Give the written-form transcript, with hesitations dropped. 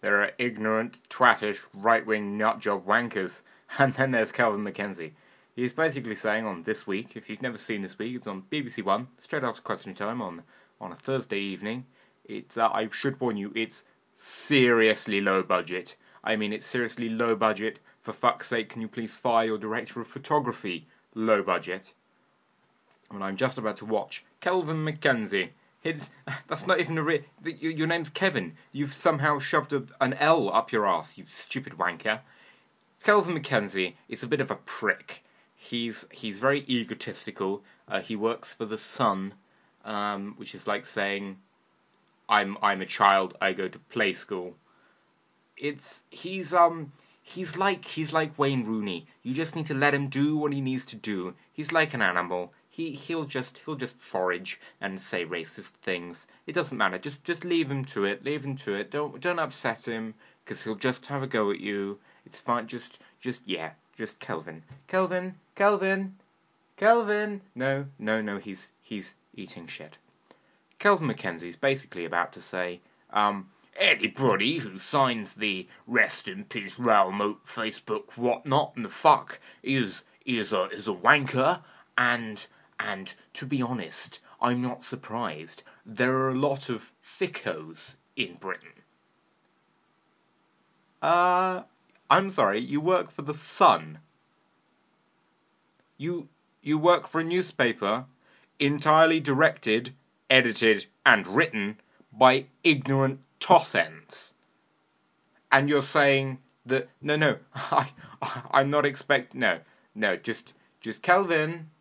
there are ignorant, twattish, right-wing nutjob wankers, and then there's Kelvin Mackenzie. He's basically saying on This Week, if you've never seen This Week, it's on BBC One, straight after Question Time on a Thursday evening. It's I should warn you, it's seriously low budget. I mean, it's seriously low budget. For fuck's sake, can you please fire your director of photography? Low budget. And I'm just about to watch Kelvin Mackenzie. That's not even your name's Kevin. You've somehow shoved an L up your ass, you stupid wanker. Kelvin Mackenzie is a bit of a prick. He's very egotistical. He works for The Sun, which is like saying, I'm a child, I go to play school. He's like Wayne Rooney. You just need to let him do what he needs to do. He's like an animal. He'll just forage and say racist things. It doesn't matter. Just leave him to it. Leave him to it. Don't upset him, because he'll just have a go at you. It's fine. Just Kelvin. No. He's eating shit. Kelvin Mackenzie's basically about to say, anybody who signs the Rest in Peace Ralmo Facebook whatnot and the fuck is a wanker, and to be honest, I'm not surprised. There are a lot of thickos in Britain. I'm sorry, you work for The Sun. You work for a newspaper entirely directed, edited, and written by ignorant toss-ends. And you're saying that, no, I'm not expecting, no, just Kelvin,